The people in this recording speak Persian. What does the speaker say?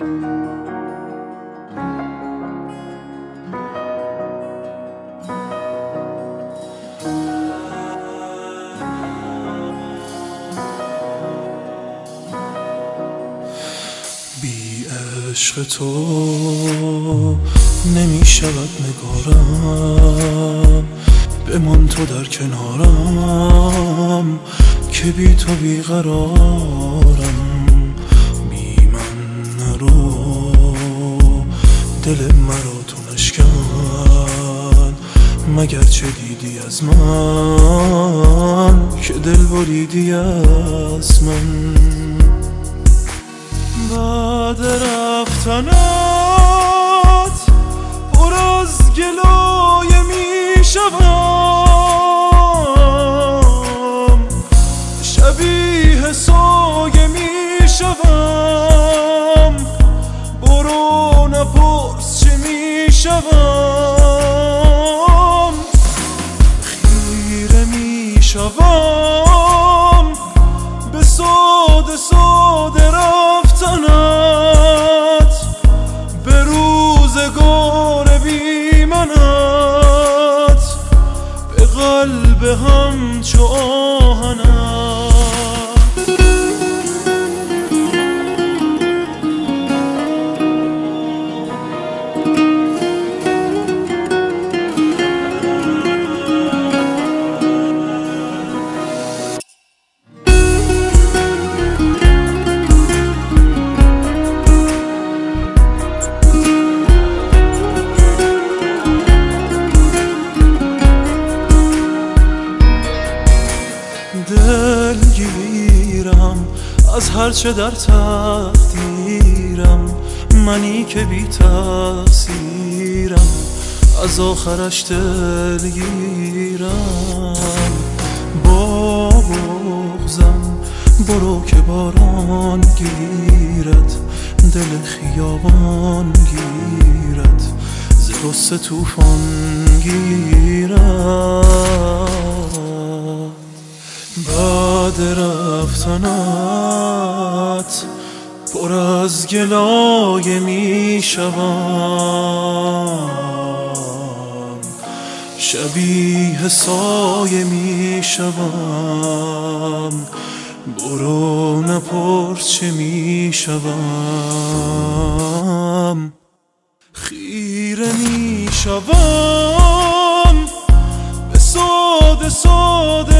بی عشق تو نمی شود نگارم، بمان تو در کنارم که بی تو بیقرارم. بی من نرو دل مرا تو نشکن، مگر چه دیدی از من که دل بریدی از من. بعد رفتنت پر از گلایه می شوم، شبیه سایه می شوم، برو نپرس چه می شوم. خیره می شوم به ساده ساده رفتنت، به روزگار بی منت، به قلب همچو آهنت. دلگیرم از هرچه در تقدیرم، منی که بی تقصیرم از آخرش دلگیرم. با بغضم برو که باران گیرد، دل خیابان گیرد، ز غصه طوفان گیرد. بعد رفتنت پر از گلایه می شوم، شبیه سایه می شوم، برو نپرس چه می شوم. خیره می شوم به ساده ساده